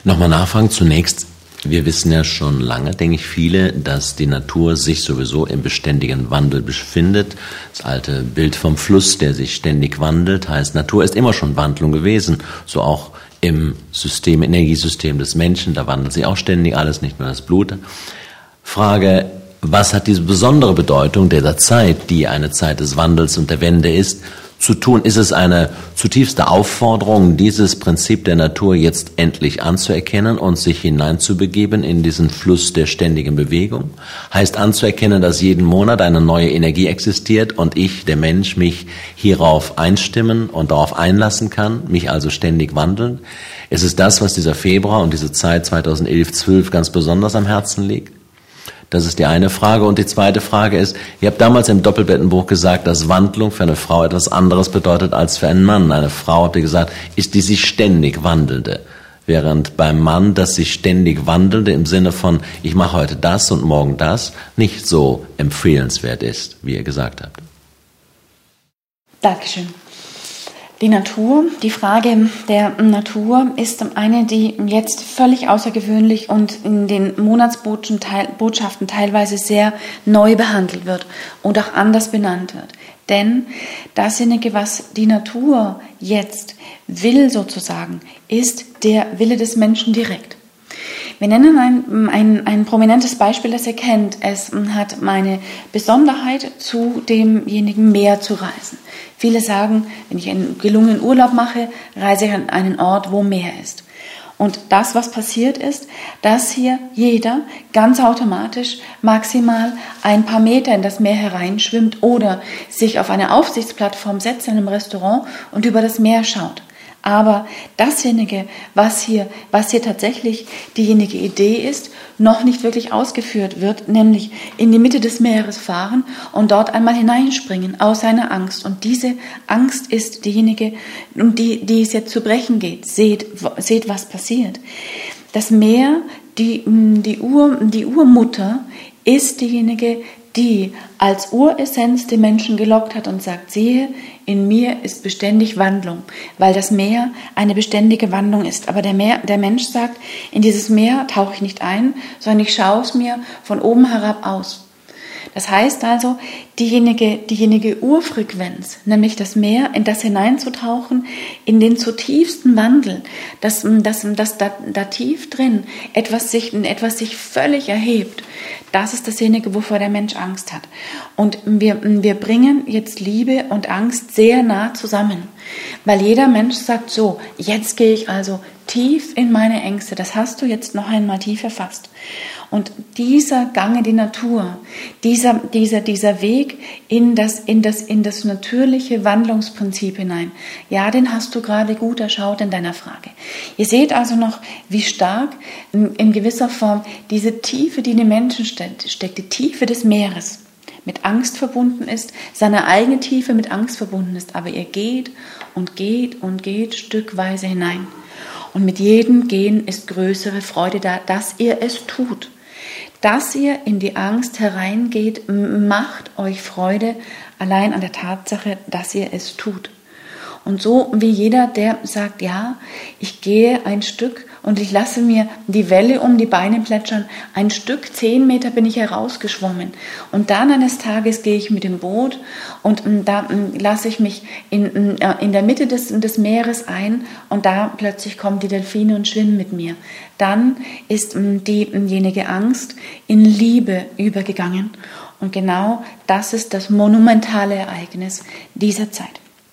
Nochmal nachfragen zunächst. Wir wissen ja schon lange, denke ich, viele, dass die Natur sich sowieso im beständigen Wandel befindet. Das alte Bild vom Fluss, der sich ständig wandelt, heißt, Natur ist immer schon Wandlung gewesen. So auch im System, Energiesystem des Menschen, da wandelt sich auch ständig alles, nicht nur das Blut. Frage, was hat diese besondere Bedeutung dieser Zeit, die eine Zeit des Wandels und der Wende ist, zu tun? Ist es eine zutiefste Aufforderung, dieses Prinzip der Natur jetzt endlich anzuerkennen und sich hineinzubegeben in diesen Fluss der ständigen Bewegung? Heißt anzuerkennen, dass jeden Monat eine neue Energie existiert und ich, der Mensch, mich hierauf einstimmen und darauf einlassen kann, mich also ständig wandeln? Ist es das, was dieser Februar und diese Zeit 2011-12 ganz besonders am Herzen liegt? Das ist die eine Frage. Und die zweite Frage ist, ihr habt damals im Doppelbettenbuch gesagt, dass Wandlung für eine Frau etwas anderes bedeutet als für einen Mann. Eine Frau, habt ihr gesagt, ist die sich ständig wandelnde. Während beim Mann das sich ständig wandelnde im Sinne von, ich mache heute das und morgen das, nicht so empfehlenswert ist, wie ihr gesagt habt. Dankeschön. Die Natur, die Frage der Natur ist eine, die jetzt völlig außergewöhnlich und in den Monatsbotschaften teilweise sehr neu behandelt wird und auch anders benannt wird. Denn dasjenige, was die Natur jetzt will sozusagen, ist der Wille des Menschen direkt. Wir nennen ein prominentes Beispiel, das ihr kennt. Es hat meine Besonderheit, zu demjenigen Meer zu reisen. Viele sagen, wenn ich einen gelungenen Urlaub mache, reise ich an einen Ort, wo Meer ist. Und das, was passiert ist, dass hier jeder ganz automatisch maximal ein paar Meter in das Meer hereinschwimmt oder sich auf eine Aufsichtsplattform setzt in einem Restaurant und über das Meer schaut. Aber dasjenige, was hier tatsächlich diejenige Idee ist, noch nicht wirklich ausgeführt wird, nämlich in die Mitte des Meeres fahren und dort einmal hineinspringen aus seiner Angst. Und diese Angst ist diejenige, um die es jetzt zu brechen geht. Seht, was passiert. Das Meer, die Urmutter, ist diejenige, die als Uressenz den Menschen gelockt hat und sagt, siehe, in mir ist beständig Wandlung, weil das Meer eine beständige Wandlung ist. Aber der Mensch sagt, in dieses Meer tauche ich nicht ein, sondern ich schaue es mir von oben herab aus. Das heißt also, diejenige Urfrequenz, nämlich das Meer, in das hineinzutauchen, in den zutiefsten Wandel, dass da tief drin etwas sich völlig erhebt, das ist dasjenige, wovor der Mensch Angst hat. Und wir bringen jetzt Liebe und Angst sehr nah zusammen, weil jeder Mensch sagt so, jetzt gehe ich also tief in meine Ängste, das hast du jetzt noch einmal tief erfasst. Und dieser Gang in die Natur, dieser Weg in das natürliche Wandlungsprinzip hinein, ja, den hast du gerade gut erschaut in deiner Frage. Ihr seht also noch, wie stark in gewisser Form diese Tiefe, die in den Menschen steckt, die Tiefe des Meeres, mit Angst verbunden ist, seine eigene Tiefe mit Angst verbunden ist, aber ihr geht und geht und geht stückweise hinein. Und mit jedem Gehen ist größere Freude da, dass ihr es tut. Dass ihr in die Angst hereingeht, macht euch Freude allein an der Tatsache, dass ihr es tut. Und so wie jeder, der sagt, ja, ich gehe ein Stück und ich lasse mir die Welle um die Beine plätschern, ein Stück, 10 Meter bin ich herausgeschwommen. Und dann eines Tages gehe ich mit dem Boot und da lasse ich mich in der Mitte des Meeres ein und da plötzlich kommen die Delfine und schwimmen mit mir. Dann ist diejenige Angst in Liebe übergegangen. Und genau das ist das monumentale Ereignis dieser Zeit.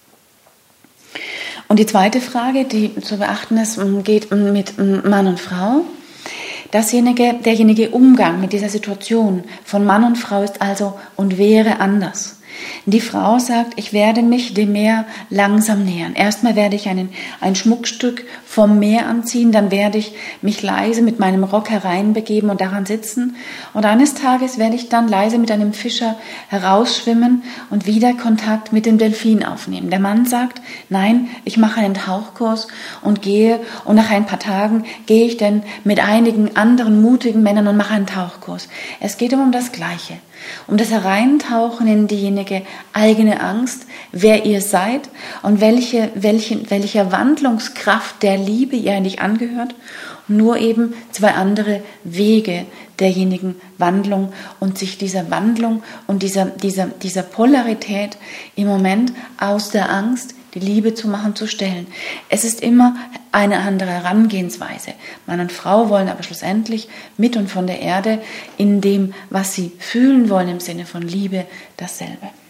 Und die zweite Frage, die zu beachten ist, geht mit Mann und Frau. Derjenige Umgang mit dieser Situation von Mann und Frau ist also und wäre anders. Die Frau sagt, ich werde mich dem Meer langsam nähern. Erstmal werde ich ein Schmuckstück vom Meer anziehen, dann werde ich mich leise mit meinem Rock hereinbegeben und daran sitzen. Und eines Tages werde ich dann leise mit einem Fischer herausschwimmen und wieder Kontakt mit dem Delfin aufnehmen. Der Mann sagt, nein, ich mache einen Tauchkurs und gehe und nach ein paar Tagen gehe ich dann mit einigen anderen mutigen Männern und mache einen Tauchkurs. Es geht um das Gleiche. um das Hereintauchen in diejenige eigene Angst, wer ihr seid und welcher Wandlungskraft der Liebe ihr eigentlich angehört. Nur eben zwei andere Wege derjenigen Wandlung und sich dieser Wandlung und dieser Polarität im Moment aus der Angst die Liebe zu machen, zu stellen. Es ist immer eine andere Herangehensweise. Mann und Frau wollen aber schlussendlich mit und von der Erde in dem, was sie fühlen wollen im Sinne von Liebe, dasselbe.